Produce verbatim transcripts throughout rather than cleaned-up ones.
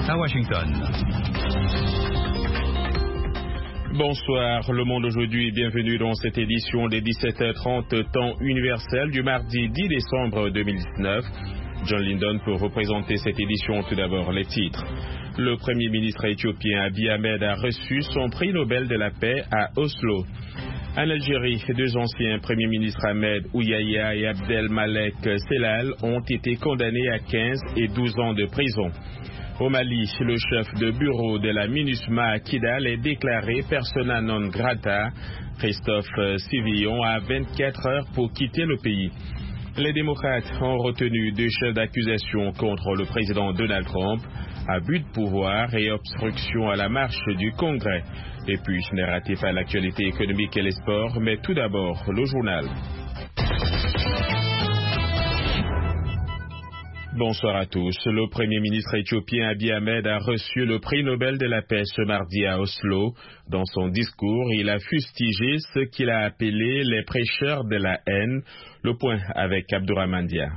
à Washington. Bonsoir, Le Monde aujourd'hui, bienvenue dans cette édition des dix-sept heures trente temps universel du mardi dix décembre deux mille dix-neuf. John Lindon pour représenter cette édition. Tout d'abord les titres. Le premier ministre éthiopien Abiy Ahmed a reçu son prix Nobel de la paix à Oslo. En Algérie, deux anciens premiers ministres Ahmed Ouyaya et Abdelmalek Sellal ont été condamnés à quinze et douze ans de prison. Au Mali, le chef de bureau de la MINUSMA à Kidal est déclaré persona non grata. Christophe Sivillon a vingt-quatre heures pour quitter le pays. Les démocrates ont retenu deux chefs d'accusation contre le président Donald Trump, abus de pouvoir et obstruction à la marche du Congrès. Et puis, je n'ai raté pas l'actualité économique et les sports, mais tout d'abord, le journal. Bonsoir à tous. Le premier ministre éthiopien Abiy Ahmed a reçu le prix Nobel de la paix ce mardi à Oslo. Dans son discours, il a fustigé ce qu'il a appelé les prêcheurs de la haine. Le point avec Abdourahmane Dia.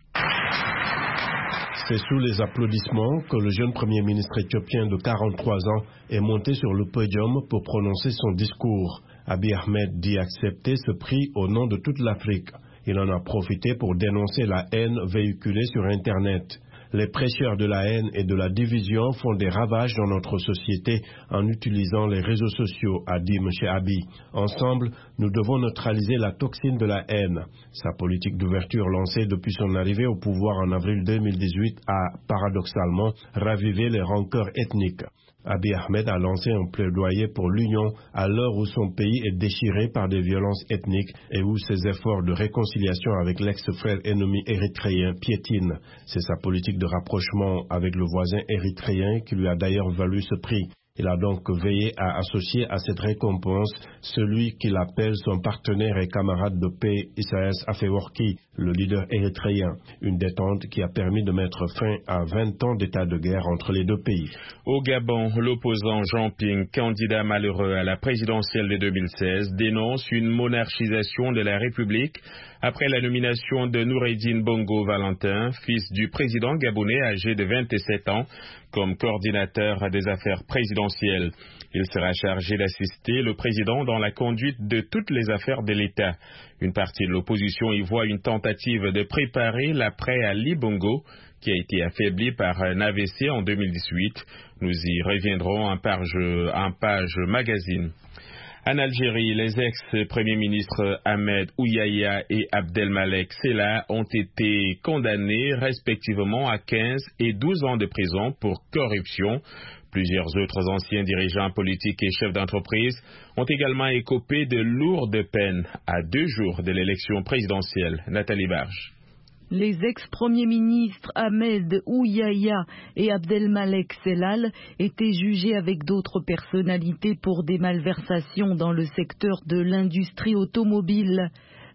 C'est sous les applaudissements que le jeune premier ministre éthiopien de quarante-trois ans est monté sur le podium pour prononcer son discours. Abiy Ahmed dit accepter ce prix au nom de toute l'Afrique. Il en a profité pour dénoncer la haine véhiculée sur Internet. Les prêcheurs de la haine et de la division font des ravages dans notre société en utilisant les réseaux sociaux, a dit M. Abiy. Ensemble, nous devons neutraliser la toxine de la haine. Sa politique d'ouverture lancée depuis son arrivée au pouvoir en avril deux mille dix-huit a, paradoxalement, ravivé les rancœurs ethniques. Abiy Ahmed a lancé un plaidoyer pour l'union à l'heure où son pays est déchiré par des violences ethniques et où ses efforts de réconciliation avec l'ex-frère ennemi érythréen piétinent. C'est sa politique de rapprochement avec le voisin érythréen qui lui a d'ailleurs valu ce prix. Il a donc veillé à associer à cette récompense celui qu'il appelle son partenaire et camarade de paix, Isaias Afewerki, le leader érythréen. Une détente qui a permis de mettre fin à vingt ans d'état de guerre entre les deux pays. Au Gabon, l'opposant Jean Ping, candidat malheureux à la présidentielle de deux mille seize, dénonce une monarchisation de la République après la nomination de Noureddine Bongo Valentin, fils du président gabonais âgé de vingt-sept ans, comme coordinateur des affaires présidentielles. Il sera chargé d'assister le président dans la conduite de toutes les affaires de l'État. Une partie de l'opposition y voit une tentative de préparer l'après Ali Bongo, qui a été affaibli par un A V C en deux mille dix-huit. Nous y reviendrons en page, en page magazine. En Algérie, les ex-premiers ministres Ahmed Ouyaya et Abdelmalek Sellal ont été condamnés respectivement à quinze et douze ans de prison pour corruption. Plusieurs autres anciens dirigeants politiques et chefs d'entreprise ont également écopé de lourdes peines à deux jours de l'élection présidentielle. Nathalie Barge. Les ex-premiers ministres Ahmed Ouyaya et Abdelmalek Sellal étaient jugés avec d'autres personnalités pour des malversations dans le secteur de l'industrie automobile.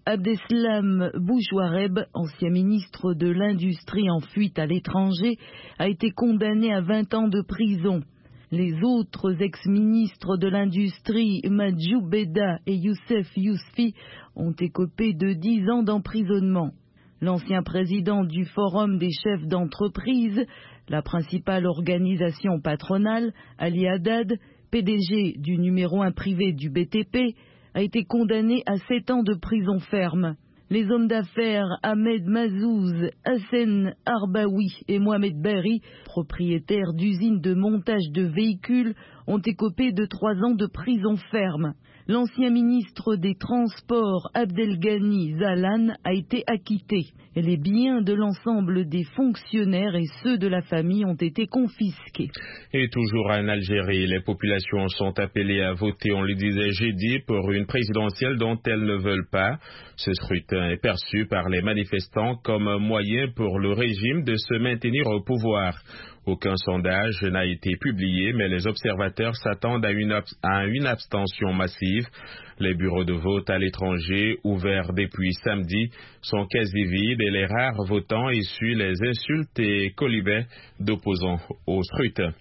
Abdeslam Boujouareb, ancien ministre de l'Industrie en fuite à l'étranger, a été condamné à vingt ans de prison. Les autres ex-ministres de l'Industrie, Madjou Beda et Youssef Yousfi, ont écopé de dix ans d'emprisonnement. L'ancien président du Forum des chefs d'entreprise, la principale organisation patronale, Ali Haddad, P D G du numéro un privé du B T P, a été condamné à sept ans de prison ferme. Les hommes d'affaires Ahmed Mazouz, Hassen Arbaoui et Mohamed Berri, propriétaires d'usines de montage de véhicules, ont écopé de trois ans de prison ferme. L'ancien ministre des Transports Abdelghani Zalan a été acquitté. Et les biens de l'ensemble des fonctionnaires et ceux de la famille ont été confisqués. Et toujours en Algérie, les populations sont appelées à voter, on le disait jeudi, pour une présidentielle dont elles ne veulent pas. Ce scrutin est perçu par les manifestants comme un moyen pour le régime de se maintenir au pouvoir. Aucun sondage n'a été publié, mais les observateurs s'attendent à une, abs- à une abstention massive. Les bureaux de vote à l'étranger, ouverts depuis samedi, sont quasi vides et les rares votants essuient les insultes et colibets d'opposants au scrutin.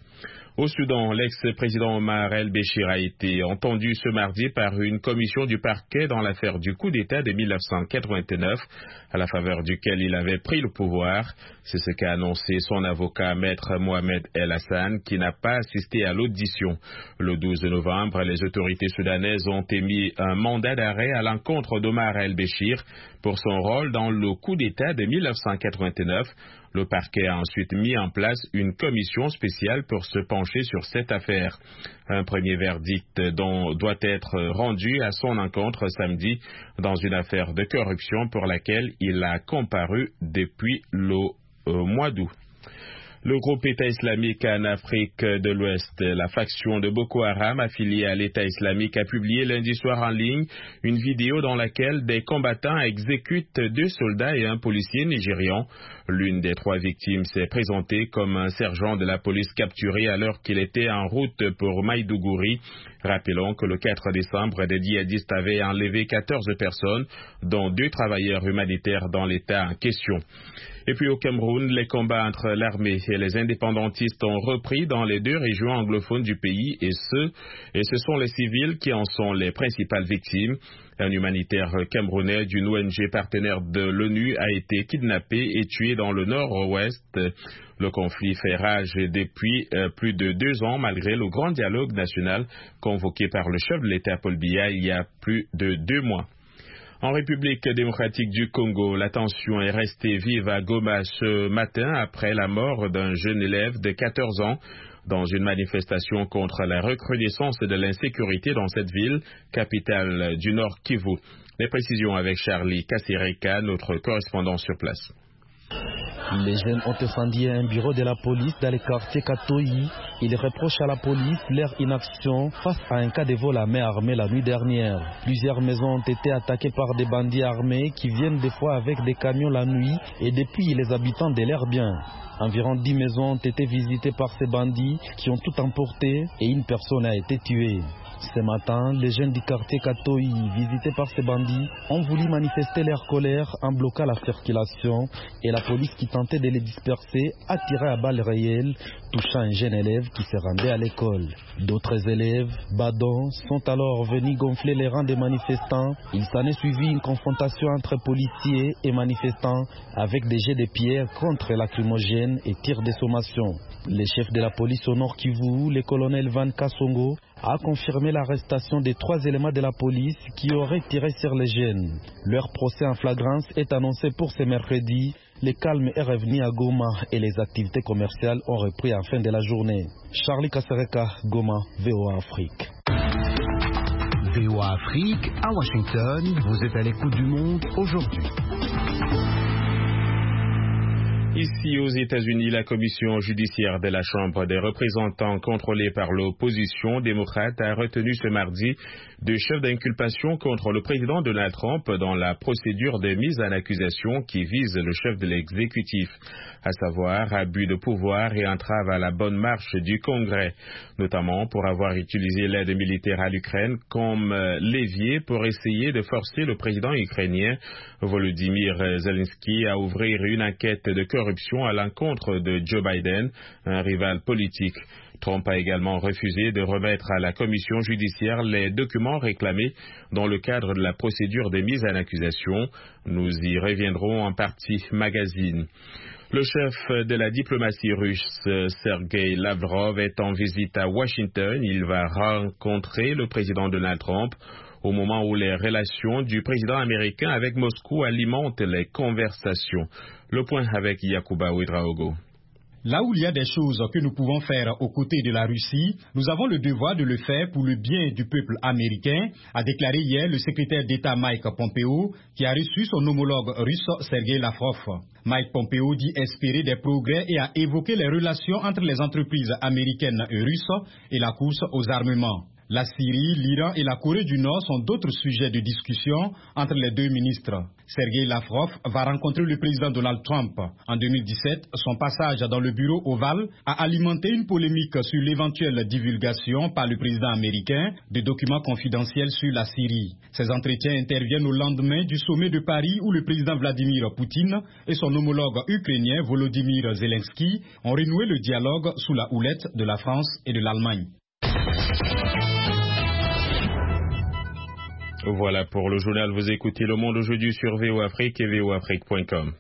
Au Soudan, l'ex-président Omar el-Béchir a été entendu ce mardi par une commission du parquet dans l'affaire du coup d'État de mille neuf cent quatre-vingt-neuf, à la faveur duquel il avait pris le pouvoir. C'est ce qu'a annoncé son avocat, maître Mohamed El Hassan, qui n'a pas assisté à l'audition. Le douze novembre, les autorités soudanaises ont émis un mandat d'arrêt à l'encontre d'Omar el-Béchir pour son rôle dans le coup d'État de mille neuf cent quatre-vingt-neuf. Le parquet a ensuite mis en place une commission spéciale pour se pencher sur cette affaire. Un premier verdict dont doit être rendu à son encontre samedi dans une affaire de corruption pour laquelle il a comparu depuis le euh, mois d'août. Le groupe État islamique en Afrique de l'Ouest, la faction de Boko Haram affiliée à l'État islamique, a publié lundi soir en ligne une vidéo dans laquelle des combattants exécutent deux soldats et un policier nigérian. L'une des trois victimes s'est présentée comme un sergent de la police capturé alors qu'il était en route pour Maïdougouri. Rappelons que le quatre décembre, des djihadistes avaient enlevé quatorze personnes, dont deux travailleurs humanitaires dans l'État en question. Et puis au Cameroun, les combats entre l'armée et les indépendantistes ont repris dans les deux régions anglophones du pays et ce, et ce sont les civils qui en sont les principales victimes. Un humanitaire camerounais d'une O N G partenaire de l'ONU a été kidnappé et tué dans le nord-ouest. Le conflit fait rage depuis euh, plus de deux ans malgré le grand dialogue national convoqué par le chef de l'État Paul Biya il y a plus de deux mois. En République démocratique du Congo, la tension est restée vive à Goma ce matin après la mort d'un jeune élève de quatorze ans dans une manifestation contre la recrudescence de l'insécurité dans cette ville, capitale du Nord Kivu. Les précisions avec Charlie Kassireka, notre correspondant sur place. Les jeunes ont incendié un bureau de la police dans le quartier Katoyi. Ils reprochent à la police leur inaction face à un cas de vol à main armée la nuit dernière. Plusieurs maisons ont été attaquées par des bandits armés qui viennent des fois avec des camions la nuit et depuis les habitants de leurs biens. Environ dix maisons ont été visitées par ces bandits qui ont tout emporté et une personne a été tuée. Ce matin, les jeunes du quartier Katoyi, visités par ces bandits, ont voulu manifester leur colère en bloquant la circulation et la police qui tentait de les disperser a tiré à balles réelles, touchant un jeune élève qui se rendait à l'école. D'autres élèves, badants, sont alors venus gonfler les rangs des manifestants. Il s'en est suivi une confrontation entre policiers et manifestants avec des jets de pierres contre lacrymogènes et tirs de sommation. Le chef de la police au Nord Kivu, le colonel Van Kasongo, a confirmé l'arrestation des trois éléments de la police qui auraient tiré sur les jeunes. Leur procès en flagrance est annoncé pour ce mercredi. Le calme est revenu à Goma et les activités commerciales ont repris en fin de la journée. Charlie Kasereka, Goma, V O A Afrique. V O A Afrique, à Washington, vous êtes à l'écoute du monde aujourd'hui. Ici aux États-Unis, la commission judiciaire de la Chambre des représentants contrôlée par l'opposition démocrate a retenu ce mardi deux chefs d'inculpation contre le président Donald Trump dans la procédure de mise en accusation qui vise le chef de l'exécutif, à savoir abus de pouvoir et entrave à la bonne marche du Congrès, notamment pour avoir utilisé l'aide militaire à l'Ukraine comme levier pour essayer de forcer le président ukrainien Volodymyr Zelensky à ouvrir une enquête de corruption à l'encontre de Joe Biden, un rival politique. Trump a également refusé de remettre à la commission judiciaire les documents réclamés dans le cadre de la procédure de mise en accusation. Nous y reviendrons en partie magazine. Le chef de la diplomatie russe, Sergei Lavrov, est en visite à Washington. Il va rencontrer le président Donald Trump au moment où les relations du président américain avec Moscou alimentent les conversations. Le point avec Yacouba Ouedraogo. Là où il y a des choses que nous pouvons faire aux côtés de la Russie, nous avons le devoir de le faire pour le bien du peuple américain, a déclaré hier le secrétaire d'État Mike Pompeo, qui a reçu son homologue russe Sergei Lavrov. Mike Pompeo dit espérer des progrès et a évoqué les relations entre les entreprises américaines et russes et la course aux armements. La Syrie, l'Iran et la Corée du Nord sont d'autres sujets de discussion entre les deux ministres. Sergei Lavrov va rencontrer le président Donald Trump. En deux mille dix-sept, son passage dans le bureau ovale a alimenté une polémique sur l'éventuelle divulgation par le président américain de documents confidentiels sur la Syrie. Ces entretiens interviennent au lendemain du sommet de Paris où le président Vladimir Poutine et son homologue ukrainien Volodymyr Zelensky ont renoué le dialogue sous la houlette de la France et de l'Allemagne. Voilà pour le journal. Vous écoutez Le Monde aujourd'hui sur V O Afrique et V O Afrique point com.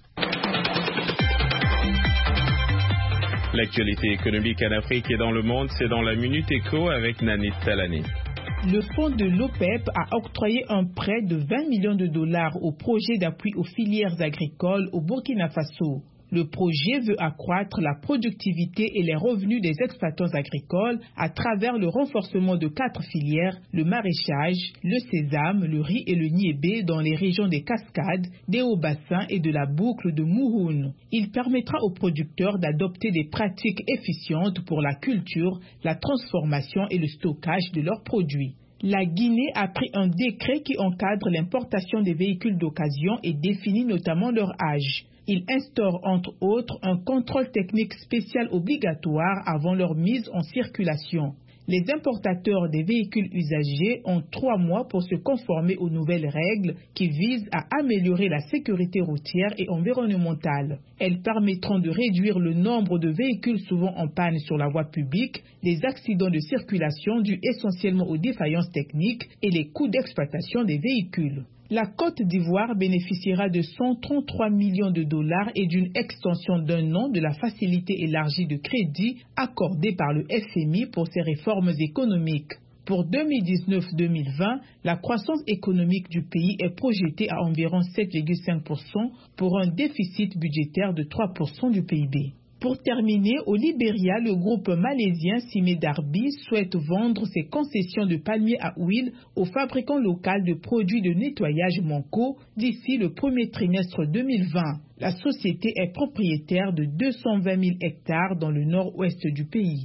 L'actualité économique en Afrique et dans le monde, c'est dans la Minute Éco avec Nanit Talani. Le fonds de l'OPEP a octroyé un prêt de vingt millions de dollars au projet d'appui aux filières agricoles au Burkina Faso. Le projet veut accroître la productivité et les revenus des exploitants agricoles à travers le renforcement de quatre filières, le maraîchage, le sésame, le riz et le niébé dans les régions des Cascades, des Hauts-Bassins et de la boucle de Mouhoun. Il permettra aux producteurs d'adopter des pratiques efficientes pour la culture, la transformation et le stockage de leurs produits. La Guinée a pris un décret qui encadre l'importation des véhicules d'occasion et définit notamment leur âge. Il instaure entre autres un contrôle technique spécial obligatoire avant leur mise en circulation. Les importateurs des véhicules usagés ont trois mois pour se conformer aux nouvelles règles qui visent à améliorer la sécurité routière et environnementale. Elles permettront de réduire le nombre de véhicules souvent en panne sur la voie publique, les accidents de circulation dus essentiellement aux défaillances techniques et les coûts d'exploitation des véhicules. La Côte d'Ivoire bénéficiera de cent trente-trois millions de dollars et d'une extension d'un an de la facilité élargie de crédit accordée par le F M I pour ses réformes économiques. Pour deux mille dix-neuf deux mille vingt, la croissance économique du pays est projetée à environ sept virgule cinq pour cent pour un déficit budgétaire de trois pour cent du P I B. Pour terminer, au Libéria, le groupe malaisien Cimé Darby souhaite vendre ses concessions de palmiers à huile au fabricant local de produits de nettoyage Manco d'ici le premier trimestre deux mille vingt. La société est propriétaire de deux cent vingt mille hectares dans le nord-ouest du pays.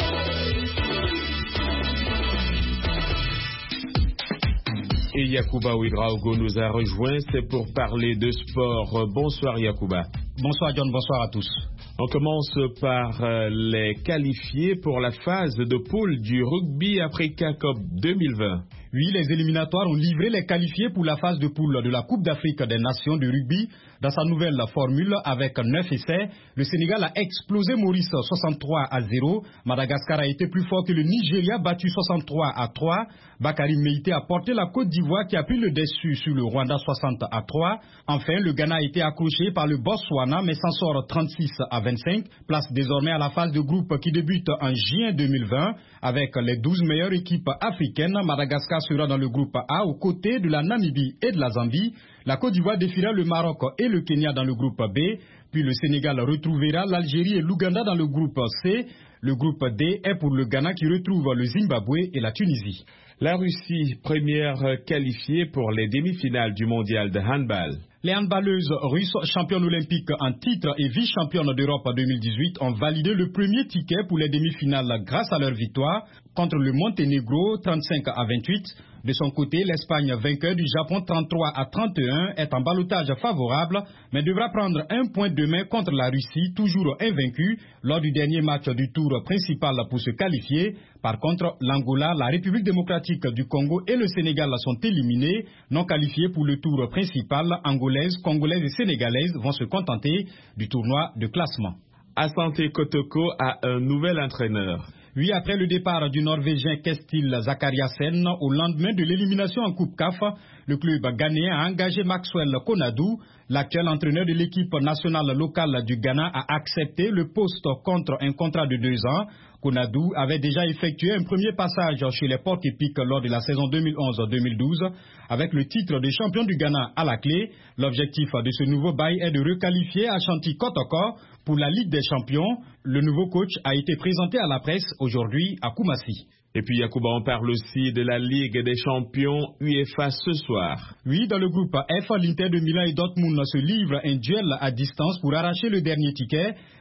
Et Yacouba Ouedraogo nous a rejoint, c'est pour parler de sport. Bonsoir Yacouba. Bonsoir John, bonsoir à tous. On commence par les qualifiés pour la phase de poule du Rugby Africa Cup deux mille vingt. Oui, les éliminatoires ont livré les qualifiés pour la phase de poule de la Coupe d'Afrique des Nations de rugby. Dans sa nouvelle formule, avec neuf essais, le Sénégal a explosé Maurice soixante-trois à zéro. Madagascar a été plus fort que le Nigeria, battu soixante-trois à trois. Bakary Meïté a porté la Côte d'Ivoire qui a pris le dessus sur le Rwanda soixante à trois. Enfin, le Ghana a été accroché par le Botswana mais s'en sort trente-six à vingt-cinq. Place désormais à la phase de groupe qui débute en juin deux mille vingt. Avec les douze meilleures équipes africaines, Madagascar sera dans le groupe A aux côtés de la Namibie et de la Zambie. La Côte d'Ivoire défiera le Maroc et le Kenya dans le groupe B. Puis le Sénégal retrouvera l'Algérie et l'Ouganda dans le groupe C. Le groupe D est pour le Ghana qui retrouve le Zimbabwe et la Tunisie. La Russie, première qualifiée pour les demi-finales du mondial de handball. Les handballeuses russes, championnes olympiques en titre et vice-championnes d'Europe deux mille dix-huit, ont validé le premier ticket pour les demi-finales grâce à leur victoire contre le Monténégro trente-cinq à vingt-huit. De son côté, l'Espagne, vainqueur du Japon trente-trois à trente et un, est en ballottage favorable, mais devra prendre un point demain contre la Russie, toujours invaincue, lors du dernier match du tour principal pour se qualifier. Par contre, l'Angola, la République démocratique du Congo et le Sénégal sont éliminés, non qualifiés pour le tour principal. Angolaises, Congolaises et Sénégalaises vont se contenter du tournoi de classement. Asante Kotoko a un nouvel entraîneur. Oui, après le départ du Norvégien Kestil Zakariasen au lendemain de l'élimination en Coupe C A F, le club ghanéen a engagé Maxwell Konadu. L'actuel entraîneur de l'équipe nationale locale du Ghana a accepté le poste contre un contrat de deux ans. Konadu avait déjà effectué un premier passage chez les Porcs-Épics lors de la saison deux mille onze deux mille douze. Avec le titre de champion du Ghana à la clé, l'objectif de ce nouveau bail est de requalifier Ashanti Kotoko pour la Ligue des champions. Le nouveau coach a été présenté à la presse aujourd'hui à Koumassi. Et puis Yacouba, on parle aussi de la Ligue des champions UEFA ce soir. Oui, dans le groupe F, l'Inter de Milan et Dortmund se livrent un duel à distance pour arracher le dernier ticket.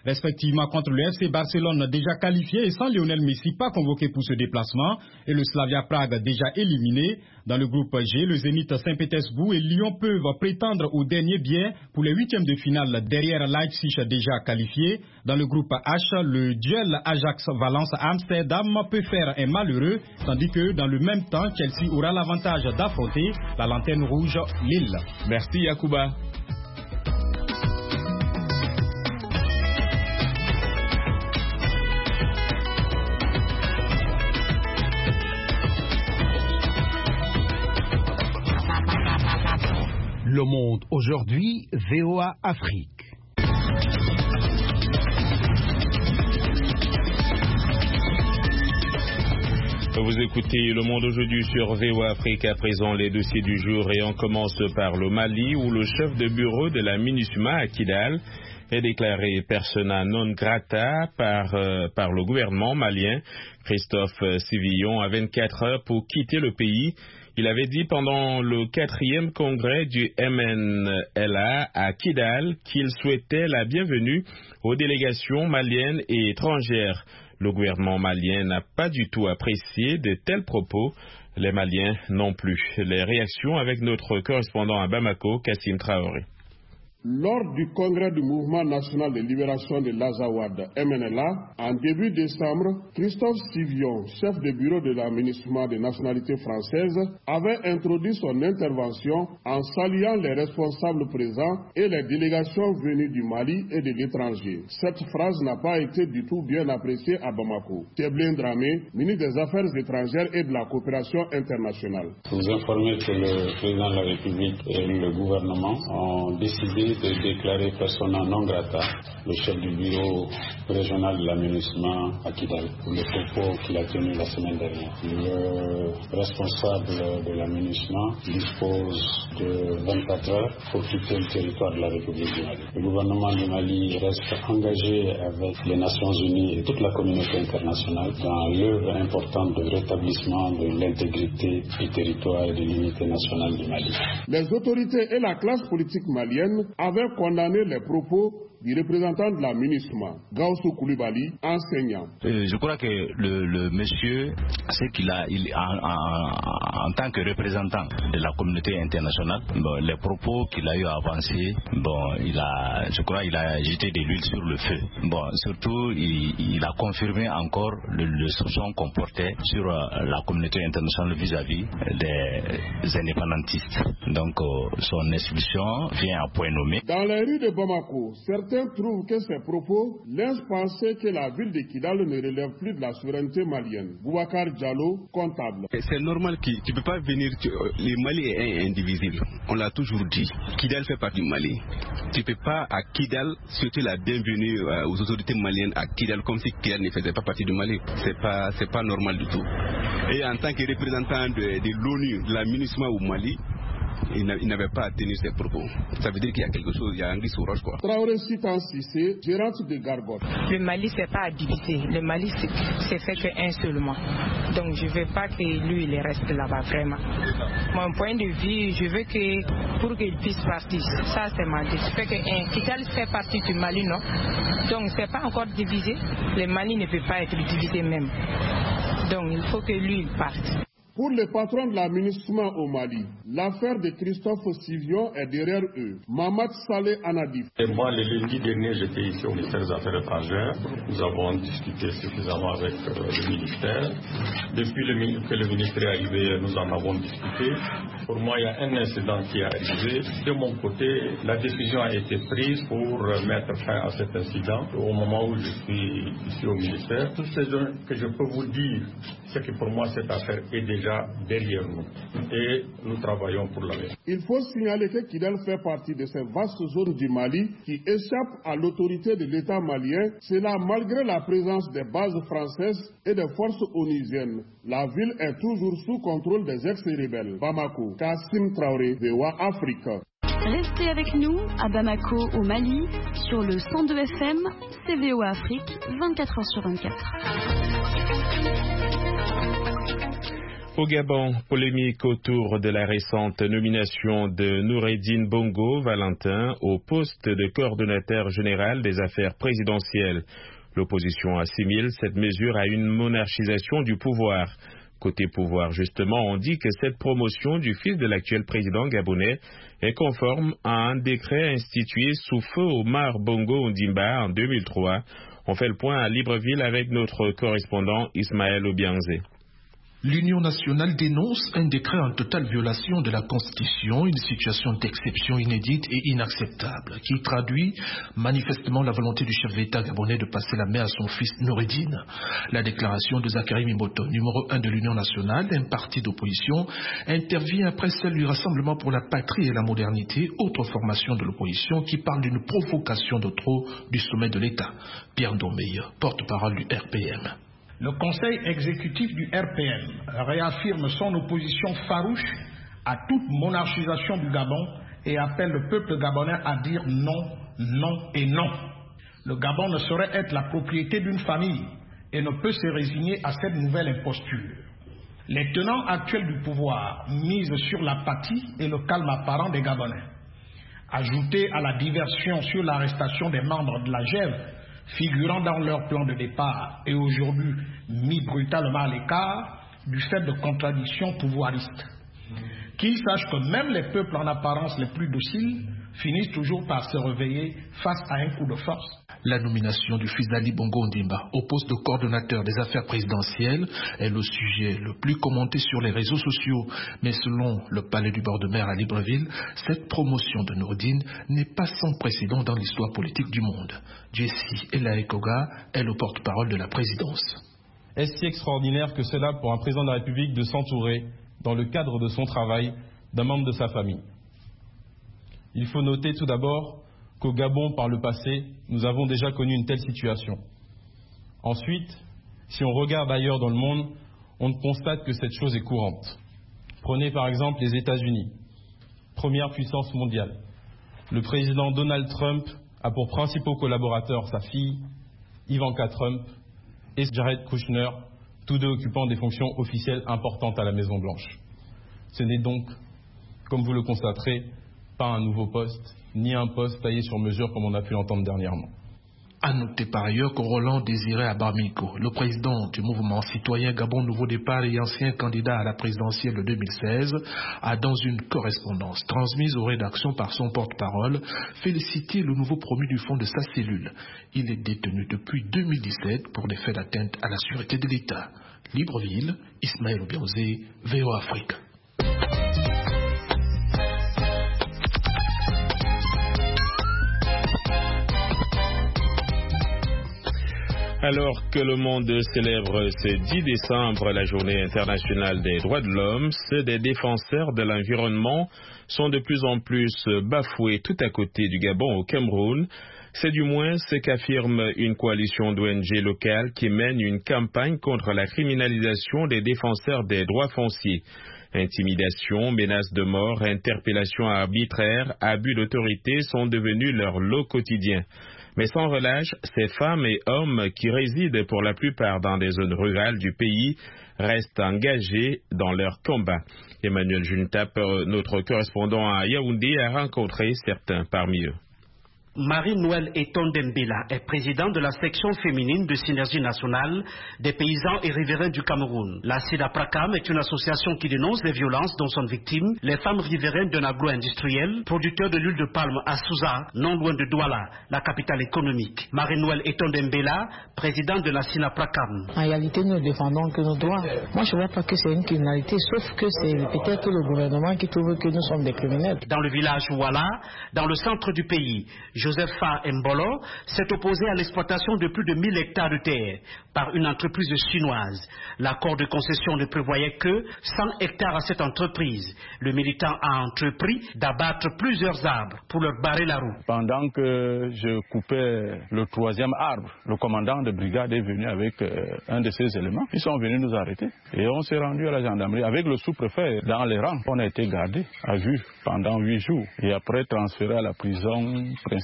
respectivement contre le F C Barcelone déjà qualifié et sans Lionel Messi pas convoqué pour ce déplacement, et le Slavia Prague déjà éliminé. Dans le groupe G, le Zénith Saint-Pétersbourg et Lyon peuvent prétendre au dernier billet pour les huitièmes de finale derrière Leipzig déjà qualifié. Dans le groupe H, le duel Ajax-Valence à Amsterdam peut faire un malheureux, tandis que dans le même temps, Chelsea aura l'avantage d'affronter la lanterne rouge Lille. Merci Yacouba. Le Monde aujourd'hui, V O A Afrique. Vous écoutez Le Monde aujourd'hui sur V O A Afrique. À présent, les dossiers du jour, et on commence par le Mali, où le chef de bureau de la MINUSMA à Kidal est déclaré persona non grata par, euh, par le gouvernement malien. Christophe Sivillon a vingt-quatre heures pour quitter le pays. Il avait dit pendant le quatrième congrès du M N L A à Kidal qu'il souhaitait la bienvenue aux délégations maliennes et étrangères. Le gouvernement malien n'a pas du tout apprécié de tels propos. Les Maliens non plus. Les réactions avec notre correspondant à Bamako, Kassim Traoré. Lors du congrès du Mouvement national de libération de l'Azawad, M N L A, en début décembre, Christophe Sivillon, chef de bureau de la MINUSMA des nationalités françaises, avait introduit son intervention en saluant les responsables présents et les délégations venues du Mali et de l'étranger. Cette phrase n'a pas été du tout bien appréciée à Bamako. Théblin Dramé, ministre des Affaires étrangères et de la coopération internationale. Vous informez que le président de la République et le gouvernement ont décidé de déclarer persona non grata le chef du bureau régional de la MINUSMA à Kidal pour le propos qu'il a tenu la semaine dernière. Le responsable de la MINUSMA dispose de vingt-quatre heures pour quitter le territoire de la République du Mali. Le gouvernement du Mali reste engagé avec les Nations Unies et toute la communauté internationale dans l'œuvre importante de rétablissement de l'intégrité du territoire et de l'unité nationale du Mali. Les autorités et la classe politique malienne avaient condamné les propos du représentant de la MINUSMA, Gaussou Koulibaly, enseignant. Euh, je crois que le, le monsieur, c'est qu'il a, il, en, en, en tant que représentant de la communauté internationale, bon, les propos qu'il a eu à avancer, bon, il a, je crois qu'il a jeté de l'huile sur le feu. Bon, surtout, il, il a confirmé encore le, le soupçon qu'on portait sur euh, la communauté internationale vis-à-vis des indépendantistes. Donc, euh, son expulsion vient à point nommé. Dans les rues de Bamako, certains trouvent que ces propos laissent penser que la ville de Kidal ne relève plus de la souveraineté malienne. Boubacar Diallo, comptable. C'est normal que tu ne peux pas venir. Tu, le Mali est indivisible. On l'a toujours dit. Kidal fait partie du Mali. Tu ne peux pas à Kidal souhaiter la bienvenue euh, aux autorités maliennes à Kidal comme si Kidal ne faisait pas partie du Mali. C'est pas, c'est pas normal du tout. Et en tant que représentant de, de l'ONU, de la MINUSMA au Mali, il n'avait pas à tenir ses propos. Ça veut dire qu'il y a quelque chose, il y a un gris sous roche, quoi. Traoré Sitan Sissé, gérante de Gargote. Le Mali, c'est pas à diviser. Le Mali, c'est fait qu'un seulement. Donc, je veux pas que lui, il reste là-bas, vraiment. Mon point de vue, je veux que, pour qu'il puisse partir, ça, c'est ma dit. Ça fait que un Kidal fait partie du Mali, non? Donc, c'est pas encore divisé. Le Mali ne peut pas être divisé même. Donc, il faut que lui, il parte. Pour le patron de la MINUSMA au Mali, l'affaire de Christophe Sivillon est derrière eux. Mamad Saleh Anadif. Et moi, le lundi dernier, j'étais ici au ministère des Affaires étrangères. Nous avons discuté suffisamment avec euh, le ministère. Depuis le, que le ministère est arrivé, nous en avons discuté. Pour moi, il y a un incident qui est arrivé. De mon côté, la décision a été prise pour mettre fin à cet incident. Au moment où je suis ici au ministère, tout ce que je peux vous dire, c'est que pour moi, cette affaire est déjà derrière nous et nous travaillons pour la paix. Il faut signaler que Kidal fait partie de ces vastes zones du Mali qui échappent à l'autorité de l'État malien, cela malgré la présence des bases françaises et des forces onusiennes. La ville est toujours sous contrôle des ex-rebelles. Bamako, Kassim Traoré, V O A Afrique. Restez avec nous à Bamako au Mali sur le cent deux F M, c'est V O A Afrique, vingt-quatre heures sur vingt-quatre. Au Gabon, polémique autour de la récente nomination de Noureddine Bongo Valentin au poste de coordonnateur général des affaires présidentielles. L'opposition assimile cette mesure à une monarchisation du pouvoir. Côté pouvoir, justement, on dit que cette promotion du fils de l'actuel président gabonais est conforme à un décret institué sous feu Omar Bongo Ondimba en deux mille trois. On fait le point à Libreville avec notre correspondant Ismaël Obianze. L'Union nationale dénonce un décret en totale violation de la Constitution, une situation d'exception inédite et inacceptable, qui traduit manifestement la volonté du chef d'État gabonais de passer la main à son fils Noureddine. La déclaration de Zachary Mimoto, numéro un de l'Union nationale, un parti d'opposition, intervient après celle du Rassemblement pour la patrie et la modernité, autre formation de l'opposition qui parle d'une provocation de trop du sommet de l'État. Pierre Ndombeye, porte-parole du R P M. Le Conseil exécutif du R P M réaffirme son opposition farouche à toute monarchisation du Gabon et appelle le peuple gabonais à dire non, non et non. Le Gabon ne saurait être la propriété d'une famille et ne peut se résigner à cette nouvelle imposture. Les tenants actuels du pouvoir misent sur l'apathie et le calme apparent des Gabonais. Ajoutés à la diversion sur l'arrestation des membres de la G E V, figurant dans leur plan de départ et aujourd'hui mis brutalement à l'écart du fait de contradictions pouvoiristes. Qu'ils sachent que même les peuples en apparence les plus dociles finissent toujours par se réveiller face à un coup de force. La nomination du fils d'Ali Bongo Ondimba au poste de coordonnateur des affaires présidentielles est le sujet le plus commenté sur les réseaux sociaux. Mais selon le palais du bord de mer à Libreville, cette promotion de Noureddine n'est pas sans précédent dans l'histoire politique du monde. Jessie Elaekoga est le porte-parole de la présidence. Est-ce si extraordinaire que cela pour un président de la République de s'entourer, dans le cadre de son travail, d'un membre de sa famille? Il faut noter tout d'abord qu'au Gabon, par le passé, nous avons déjà connu une telle situation. Ensuite, si on regarde ailleurs dans le monde, on constate que cette chose est courante. Prenez par exemple les États-Unis, première puissance mondiale. Le président Donald Trump a pour principaux collaborateurs sa fille, Ivanka Trump, et Jared Kushner, tous deux occupant des fonctions officielles importantes à la Maison-Blanche. Ce n'est donc, comme vous le constaterez, pas un nouveau poste, ni un poste taillé sur mesure comme on a pu l'entendre dernièrement. À noter par ailleurs que Roland Désiré Abamiko, le président du mouvement citoyen Gabon Nouveau Départ et ancien candidat à la présidentielle de deux mille seize, a dans une correspondance transmise aux rédactions par son porte-parole félicité le nouveau promu du fond de sa cellule. Il est détenu depuis deux mille dix-sept pour des faits d'atteinte à la sûreté de l'État. Libreville, Ismaël Obianze, V O Afrique. Alors que le monde célèbre ce dix décembre la journée internationale des droits de l'homme, ceux des défenseurs de l'environnement sont de plus en plus bafoués tout à côté du Gabon au Cameroun. C'est du moins ce qu'affirme une coalition d'O N G locales qui mène une campagne contre la criminalisation des défenseurs des droits fonciers. Intimidation, menaces de mort, interpellations arbitraires, abus d'autorité sont devenus leur lot quotidien. Mais sans relâche, ces femmes et hommes qui résident pour la plupart dans des zones rurales du pays restent engagés dans leur combat. Emmanuel Juntap, notre correspondant à Yaoundé, a rencontré certains parmi eux. Marie-Noël Etondembela est présidente de la section féminine de Synergie nationale des paysans et riverains du Cameroun. La SIDAPRACAM est une association qui dénonce les violences dont sont victimes les femmes riveraines d'un agro-industriel, producteur de l'huile de palme à Souza, non loin de Douala, la capitale économique. Marie-Noël Etondembela, présidente de la SIDAPRACAM. En réalité, nous défendons que nos droits. Moi, je ne vois pas que c'est une criminalité, sauf que c'est peut-être le gouvernement qui trouve que nous sommes des criminels. Dans le village Ouala, dans le centre du pays, Josepha Mbolo s'est opposé à l'exploitation de plus de mille hectares de terre par une entreprise chinoise. L'accord de concession ne prévoyait que cent hectares à cette entreprise. Le militant a entrepris d'abattre plusieurs arbres pour leur barrer la route. Pendant que je coupais le troisième arbre, le commandant de brigade est venu avec euh, un de ses éléments. Ils sont venus nous arrêter et on s'est rendu à la gendarmerie avec le sous-préfet dans les rangs. On a été gardés à vue pendant huit jours et après transféré à la prison principale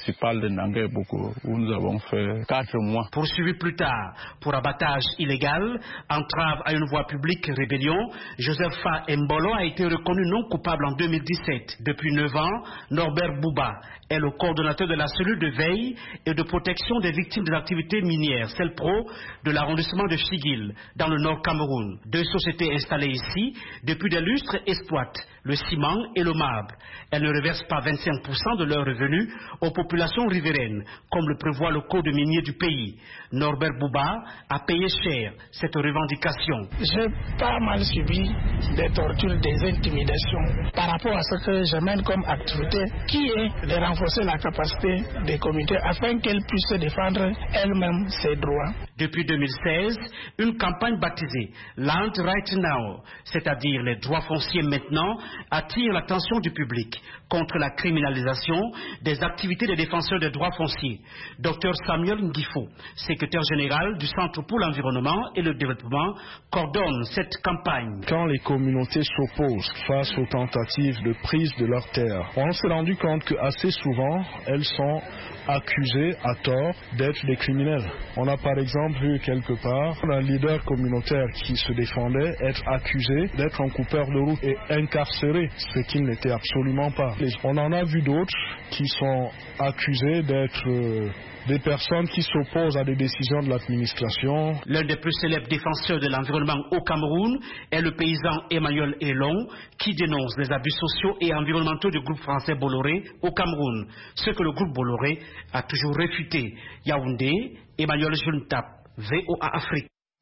municipal de Nangai beaucoup, où nous avons fait quatre mois. Poursuivi plus tard pour abattage illégal, entrave à une voie publique, rébellion, Josepha Mbolo a été reconnu non coupable en deux mille dix-sept. Depuis neuf ans, Norbert Bouba est le coordonnateur de la cellule de veille et de protection des victimes des activités minières, CELPRO, de l'arrondissement de Chigil, dans le nord Cameroun. Deux sociétés installées ici, depuis des lustres, exploitent le ciment et le marbre. Elles ne reversent pas vingt-cinq pour cent de leurs revenus aux populations riveraines, comme le prévoit le code minier du pays. Norbert Bouba a payé cher cette revendication. J'ai pas mal subi des tortures, des intimidations par rapport à ce que je mène comme activité, qui est de renforcer la capacité des comités afin qu'elles puissent défendre elles-mêmes ses droits. Depuis deux mille seize, une campagne baptisée Land Right Now, c'est-à-dire les droits fonciers maintenant, attire l'attention du public contre la criminalisation des activités des défenseurs des droits fonciers. Docteur Samuel Ngifo, secrétaire général du Centre pour l'environnement et le développement, coordonne cette campagne. Quand les communautés s'opposent face aux tentatives de prise de leurs terres, on s'est rendu compte que assez souvent, elles sont accusés à tort d'être des criminels. On a par exemple vu quelque part un leader communautaire qui se défendait être accusé d'être un coupeur de route et incarcéré, ce qu'il n'était absolument pas. On en a vu d'autres qui sont accusés d'être euh, des personnes qui s'opposent à des décisions de l'administration. L'un des plus célèbres défenseurs de l'environnement au Cameroun est le paysan Emmanuel Elon, qui dénonce les abus sociaux et environnementaux du groupe français Bolloré au Cameroun, ce que le groupe Bolloré a toujours réfuté. Yaoundé, Emmanuel Juntap, V O A Afrique.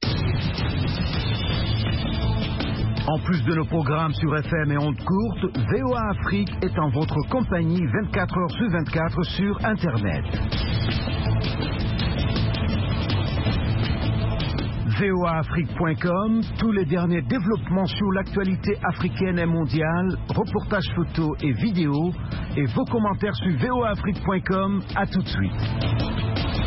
En plus de nos programmes sur F M et ondes courtes, V O A Afrique est en votre compagnie vingt-quatre heures sur vingt-quatre sur Internet. V O A Afrique point com, tous les derniers développements sur l'actualité africaine et mondiale, reportages photos et vidéos, et vos commentaires sur V O A Afrique point com. À tout de suite.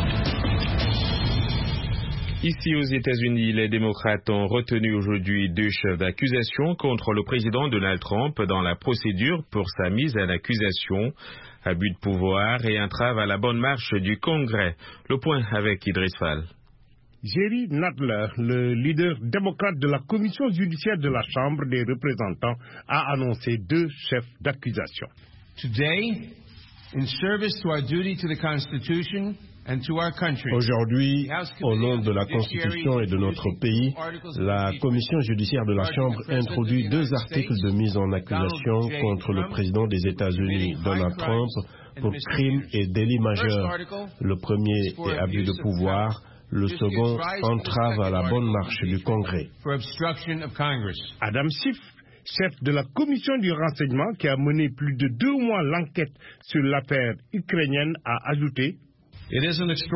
Ici aux États-Unis, les démocrates ont retenu aujourd'hui deux chefs d'accusation contre le président Donald Trump dans la procédure pour sa mise à l'accusation, abus de pouvoir et entrave à la bonne marche du Congrès. Le point avec Idriss Fall. Jerry Nadler, le leader démocrate de la commission judiciaire de la Chambre des représentants, a annoncé deux chefs d'accusation. Today, in service to our duty to the Constitution, aujourd'hui, au nom de la Constitution et de notre pays, la Commission judiciaire de la Chambre introduit deux articles de mise en accusation contre le président des États-Unis, Donald Trump, pour crimes et délits majeurs. Le premier est abus de pouvoir, le second, entrave à la bonne marche du Congrès. Adam Schiff, chef de la commission du renseignement qui a mené plus de deux mois l'enquête sur l'affaire ukrainienne, a ajouté: Nous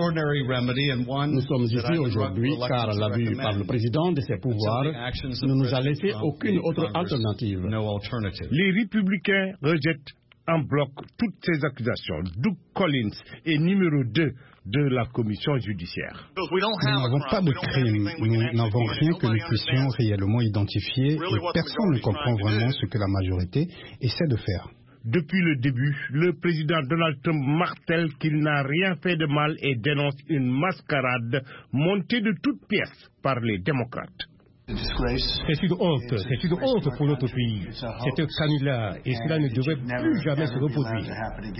sommes ici aujourd'hui car l'abus par le président de ses pouvoirs ne nous a laissé aucune autre alternative. Les républicains rejettent en bloc toutes ces accusations. Doug Collins est numéro deux de la commission judiciaire. Nous n'avons pas de crime, nous n'avons rien que nous puissions réellement identifier et personne ne comprend vraiment ce que la majorité essaie de faire. Depuis le début, le président Donald Trump martèle qu'il n'a rien fait de mal et dénonce une mascarade montée de toutes pièces par les démocrates. C'est une honte, c'est une honte pour notre pays. C'est canular et cela ne devrait plus jamais se reproduire.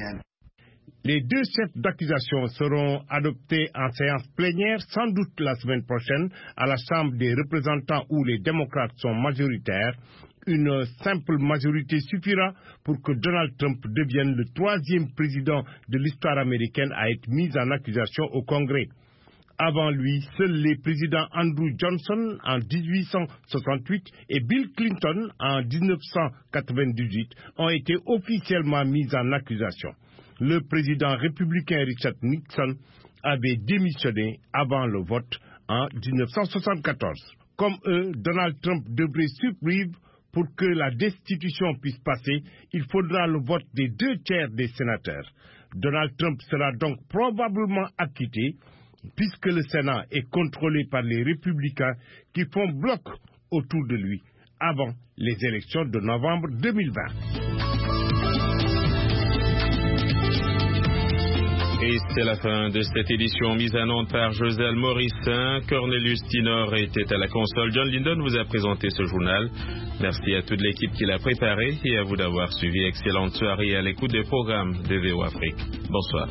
Les deux chefs d'accusation seront adoptés en séance plénière sans doute la semaine prochaine à la Chambre des représentants où les démocrates sont majoritaires. Une simple majorité suffira pour que Donald Trump devienne le troisième président de l'histoire américaine à être mis en accusation au Congrès. Avant lui, seuls les présidents Andrew Johnson en dix-huit cent soixante-huit et Bill Clinton en dix-neuf cent quatre-vingt-dix-huit ont été officiellement mis en accusation. Le président républicain Richard Nixon avait démissionné avant le vote en dix-neuf cent soixante-quatorze. Comme eux, Donald Trump devrait survivre. Pour que la destitution puisse passer, il faudra le vote des deux tiers des sénateurs. Donald Trump sera donc probablement acquitté, puisque le Sénat est contrôlé par les républicains qui font bloc autour de lui avant les élections de novembre deux mille vingt. Et c'est la fin de cette édition mise en onde par Joselle Morissin. Cornelius Tinor était à la console. John Linden vous a présenté ce journal. Merci à toute l'équipe qui l'a préparé et à vous d'avoir suivi. Excellente soirée à l'écoute des programmes de V O Afrique. Bonsoir.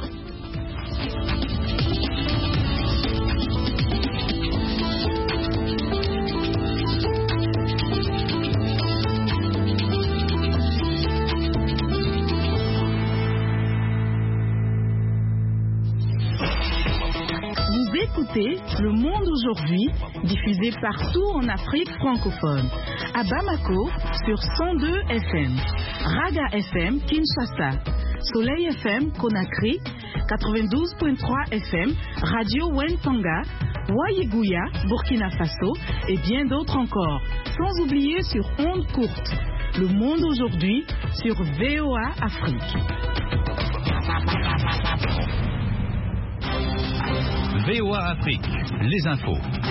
Écoutez Le Monde aujourd'hui, diffusé partout en Afrique francophone. À Bamako, sur cent deux F M. Raga F M, Kinshasa. Soleil F M, Conakry. quatre-vingt-douze virgule trois F M. Radio Wentanga. Wayiguya, Burkina Faso. Et bien d'autres encore. Sans oublier sur ondes courtes. Le Monde aujourd'hui, sur V O A Afrique. V O A Afrique, les infos.